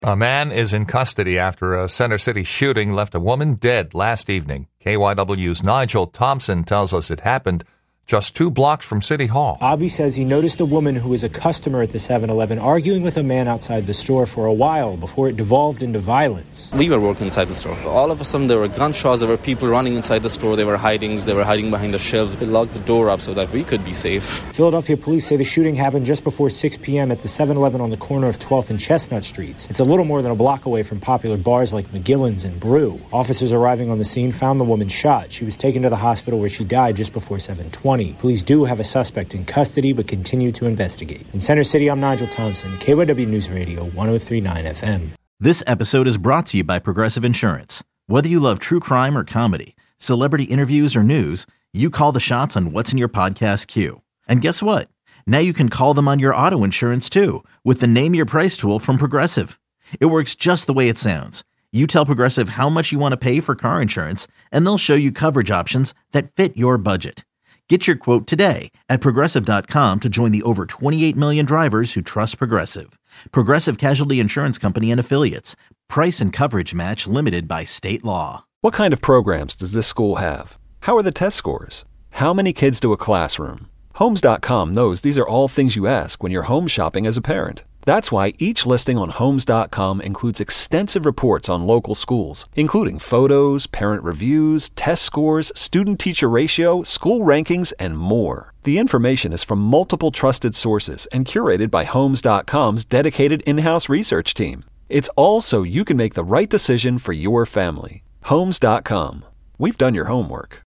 A man is in custody after a Center City shooting left a woman dead last evening. KYW's Nigel Thompson tells us it happened just 2 blocks from City Hall. Abby says he noticed a woman who was a customer at the 7-Eleven arguing with a man outside the store for a while before it devolved into violence. We were working inside the store. All of a sudden there were gunshots, there were people running inside the store, they were hiding behind the shelves. We locked the door up so that we could be safe. Philadelphia police say the shooting happened just before 6 p.m. at the 7-Eleven on the corner of 12th and Chestnut Streets. It's a little more than a block away from popular bars like McGillen's and Brew. Officers arriving on the scene found the woman shot. She was taken to the hospital where she died just before 7:20. Police do have a suspect in custody but continue to investigate. In Center City, I'm Nigel Thompson, KYW News Radio 103.9 FM. This episode is brought to you by Progressive Insurance. Whether you love true crime or comedy, celebrity interviews or news, you call the shots on what's in your podcast queue. And guess what? Now you can call them on your auto insurance too with the Name Your Price tool from Progressive. It works just the way it sounds. You tell Progressive how much you want to pay for car insurance, and they'll show you coverage options that fit your budget. Get your quote today at Progressive.com to join the over 28 million drivers who trust Progressive. Progressive Casualty Insurance Company and Affiliates. Price and coverage match limited by state law. What kind of programs does this school have? How are the test scores? How many kids do a classroom? Homes.com knows these are all things you ask when you're home shopping as a parent. That's why each listing on Homes.com includes extensive reports on local schools, including photos, parent reviews, test scores, student-teacher ratio, school rankings, and more. The information is from multiple trusted sources and curated by Homes.com's dedicated in-house research team. It's all so you can make the right decision for your family. Homes.com. We've done your homework.